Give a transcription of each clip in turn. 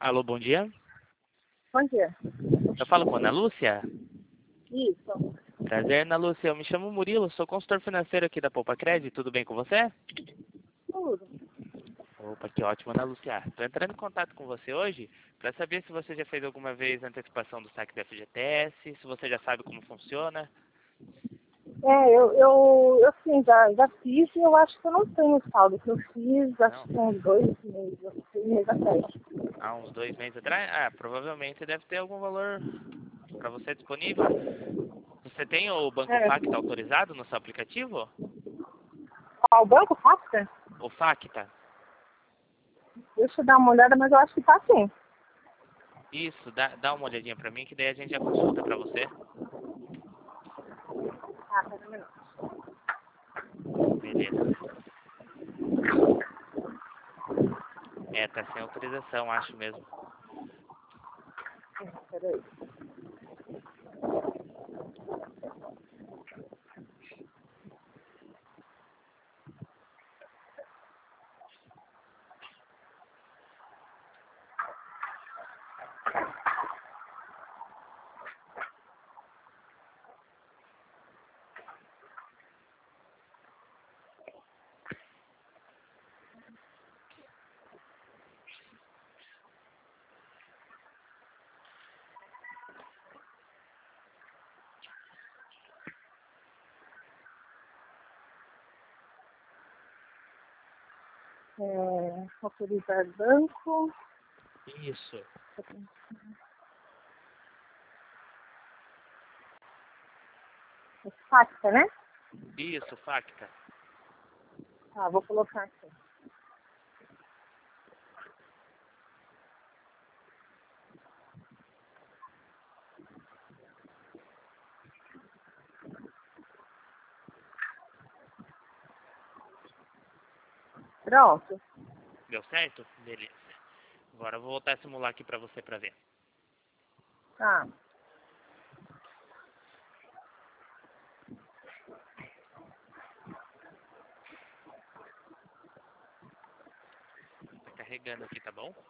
Alô, bom dia. Bom dia. Eu falo com a Ana Lúcia? Isso. Prazer, Ana Lúcia. Eu me chamo Murilo, sou consultor financeiro aqui da Poupa Credit. Tudo bem com você? Tudo. Opa, que ótimo, Ana Lúcia. Estou entrando em contato com você hoje para saber se você já fez alguma vez a antecipação do saque da FGTS, se você já sabe como funciona. Eu sim, já fiz e eu acho que eu não tenho saldo. Que eu fiz, acho Não? que uns 2 meses, 3 meses atrás. Há uns 2 meses atrás? Ah, provavelmente deve ter algum valor para você disponível. Você tem o Banco É. Facta autorizado no seu aplicativo? Qual banco Facta? O Facta? Deixa eu dar uma olhada, mas eu acho que tá sim. Isso, dá uma olhadinha para mim que daí a gente já consulta para você. Ah, pera um minuto. Beleza. É, tá sem autorização, acho mesmo. Peraí. Autorizar banco. Isso. Facta, né? Isso, Facta. Tá, vou colocar aqui. Pronto. Deu certo? Beleza. Agora eu vou voltar a simular aqui pra você pra ver. Tá. Tá carregando aqui, tá bom?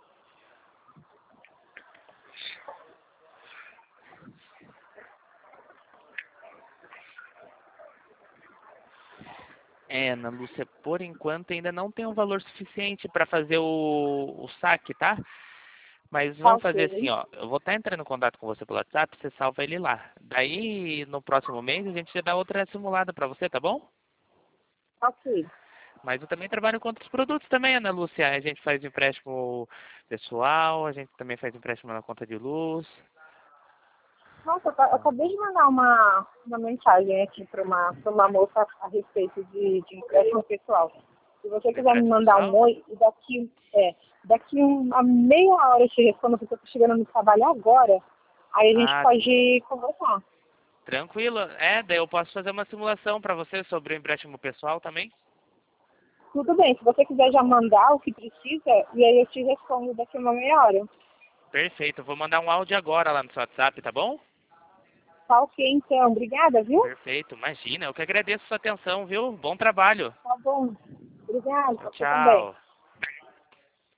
É, Ana Lúcia, por enquanto ainda não tem um valor suficiente para fazer o saque, tá? Mas Tá vamos fazer assim, ok. ó. Eu vou estar entrando em contato com você pelo WhatsApp, você salva ele lá. Daí, no próximo mês, a gente já dá outra simulada para você, tá bom? Ok. Mas eu também trabalho com outros produtos também, Ana Lúcia. A gente faz empréstimo pessoal, a gente também faz empréstimo na conta de luz. Nossa, eu acabei de mandar uma mensagem aqui pra uma moça a respeito de empréstimo pessoal. Se você Do quiser me empréstimo mandar um pessoal? oi, e daqui uma meia hora eu te respondo, porque eu tô chegando no trabalho agora, aí a gente Ah, pode conversar. tranquilo. É, daí eu posso fazer uma simulação para você sobre o empréstimo pessoal também. Tudo bem, se você quiser já mandar o que precisa, e aí eu te respondo daqui uma meia hora. Perfeito. Eu vou mandar um áudio agora lá no seu WhatsApp, tá bom? Tá ok, então. Obrigada, viu? Perfeito. Imagina. Eu que agradeço a sua atenção, viu? Bom trabalho. Tá bom. Obrigada, Tchau, você também. tchau.